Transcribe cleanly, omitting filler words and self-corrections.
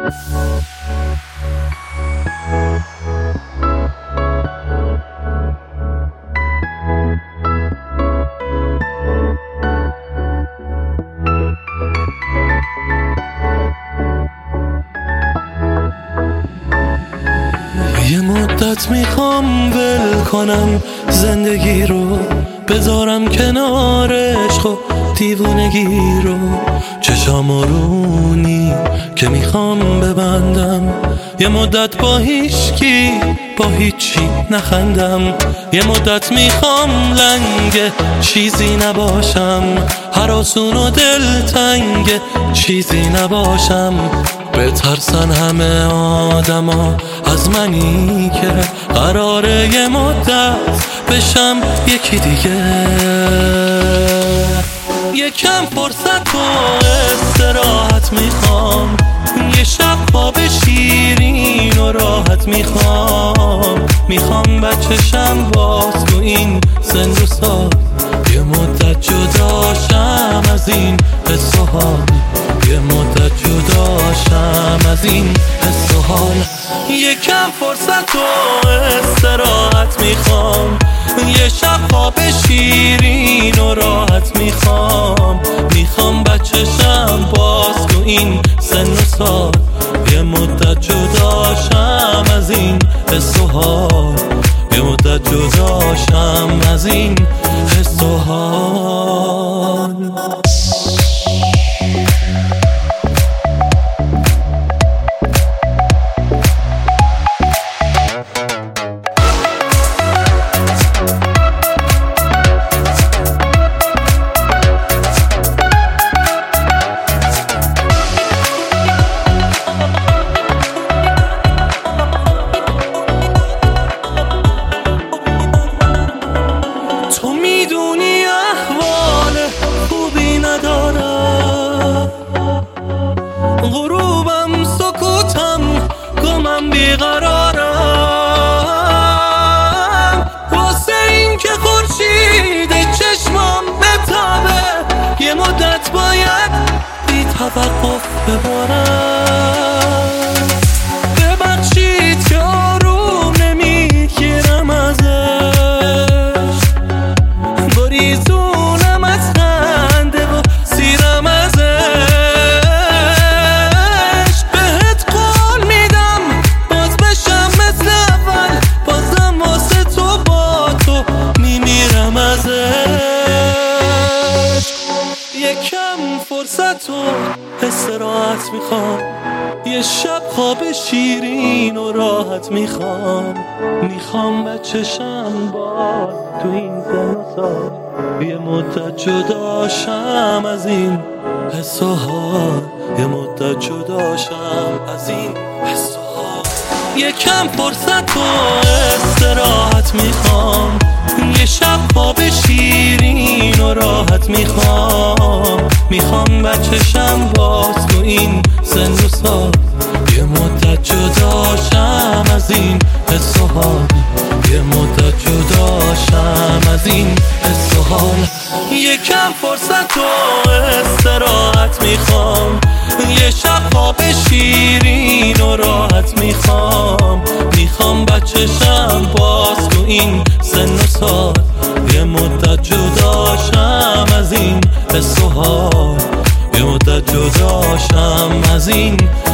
یه مدت میخوام ول کنم زندگی رو، بذارم کنار عشق و دیوونگی رو. چشام رونی که میخوام ببندم، یه مدت با هیچکی با هیچی نخندم. یه مدت میخوام لنگ چیزی نباشم، هراسون و دلتنگ چیزی نباشم. بترسن همه آدما از منی که قراره یه مدت بشم یکی دیگه. یکم فرصت و استراحت میخوام، یه شب خواب شیرین و راحت میخوام بچه‌شم باز تو این سن و سال. یه مدت جداشم از این حس و حال، یه مدت جداشم از این حس و حال. یکم فرصت و استراحت میخوام، یه شب خواب شیرین و راحت میخوام بچه‌شم باز تو این سن و سال. یه مدت جداشم از این حس و حال، یه مدت جداشم از این حس و حال. تو میدونی احوال خوبی ندارم، غروبم سکوتم گمم بیقرارم. واسه این که خورشید چشمام بتابه، یه مدت باید بی توقف ببارم. ببخشید که آروم نمیگیرم ازش، بریزونم از خنده و سیرم ازش. بهت قول میدم باز بشم مثل اول، بازم واسه تو با تو میمیرم ازش. یکم فرصت و استراحت میخوام، یه شب خواب شیرین و راحت میخوام بچه‌شم باز تو این سن و سال. یه مدت جداشم از این حس و حال، یه مدت جداشم از این حس و حال. یکم فرصت و استراحت میخوام، یه شب خواب شیرین و راحت میخوام بچه‌شم باز تو این سن و سال. یه مدت جداشم از این حس و حال، یه مدت جداشم از این حس و حال. یکم فرصت و استراحت میخوام، یه شب خواب شیرین و راحت میخوام بچه‌شم باز تو این سن و سال. یه مدت جداشم از این حس و حال، یه مدت جداشم از این